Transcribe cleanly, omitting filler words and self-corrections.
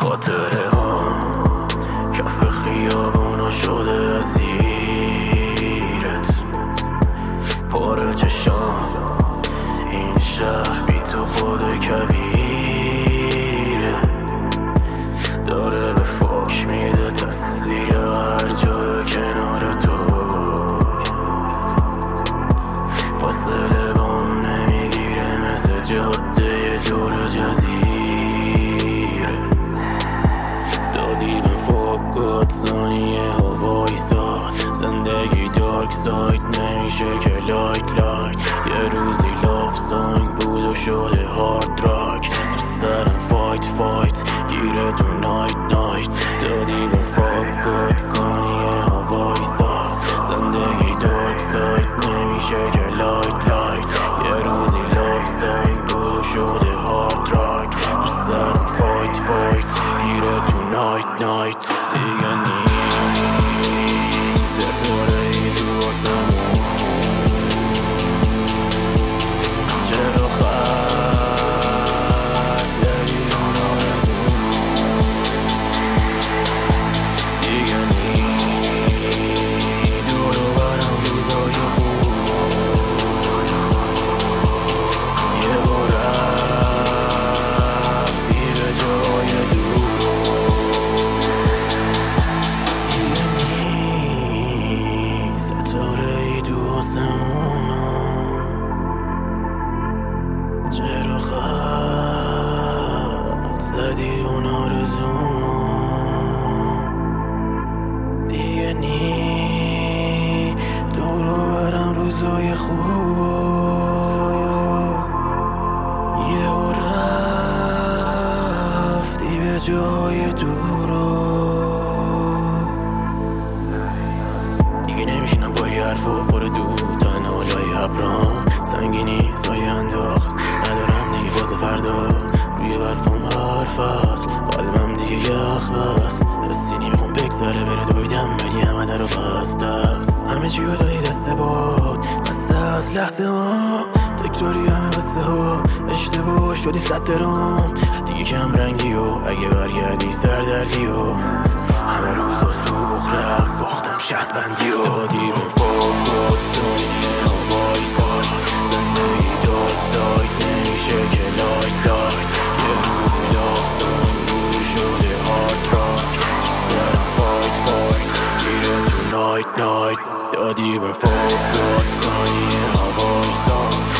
خاطره هم کف خیابونا شده اسیرت، پاره چشام این شهر بی تو خود کویره، داره به فاک میده تصویر هر جای کنار تو، فاصله بام نمیگیره مثل جاده دور جزیره، دادی به فوقات ثانیه ها وایساد، زندگی دارک سایت نمیشه که لایت یه روزی لاف سانگ بود و شده هارد راک، تو سرم فایت گیره تو نایت دادی به فوقات ثانیه ها وایساد، زندگی دارک سایت نمیشه که لایت یه روزی لاف سانگ بود و شده هارد راک، تو سرم فایت گیره تو نایت دیگه نیست ستاره ای تو آسمون، چرا خط زدی اون آرزومون، دیگه نی دور و برم روزای خوب یهو رفتی به جای دور، دیگه نی ستاره ای تو آسمون، چرا خط زدی اون آرزومون، دیگه نی دور و برم روزای خوب یهو رفتی به جای دور، دیگه نمیشینم با یه حرف و پر دود تنها لای ابرام، سنگینی سایه انداخت ندارم دیگه فاز فردا، روی برفام حرف هست قلبم دیگه یخ بست، دستی نمیخوام بگذره بره دویدم ولی همه در رو بست است، همه چی رو دادی دست باد قصه از لحظه ها، تکراری همه قصه ها اشتباه شدی 100 درام، دیگه کم رنگی و اگه برگردی سردردی و همه روزا سوخ رفت باختم شرط بندی و دادی به فوقات ثانیه ها وایساد، زندگی دارک سایت نمیشه که لایت یه روزی لاف سانگ بود شده هارد راک، تو سرم فایت گیره تو نایت دادی به فوقات ثانیه ها وایساد،